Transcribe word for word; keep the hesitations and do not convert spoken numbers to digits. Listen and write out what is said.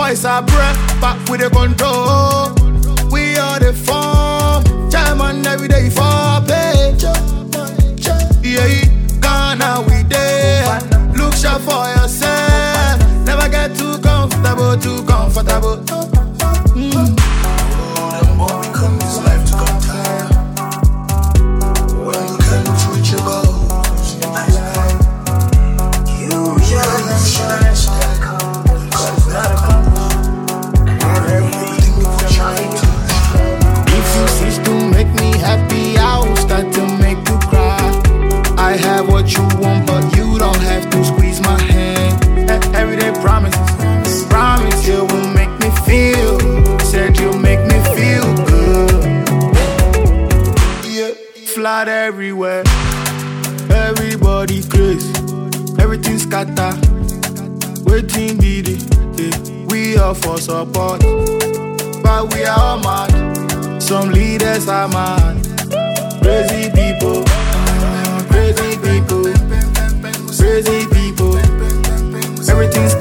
boys are breath, back with the control. We are the form, jam on every day for pay. Yeah, Ghana we there. Look sharp for yourself. Never get too comfortable, too comfortable. Mm. You want, but you don't have to squeeze my hand. Everyday promises, promise you will make me feel. Said you'll make me feel good. Yeah, flood everywhere. Everybody crazy, everything scatter. Waiting be the yeah. We are for support, but we are all mad. Some leaders are mad. Crazy people. Crazy people, crazy people, everything's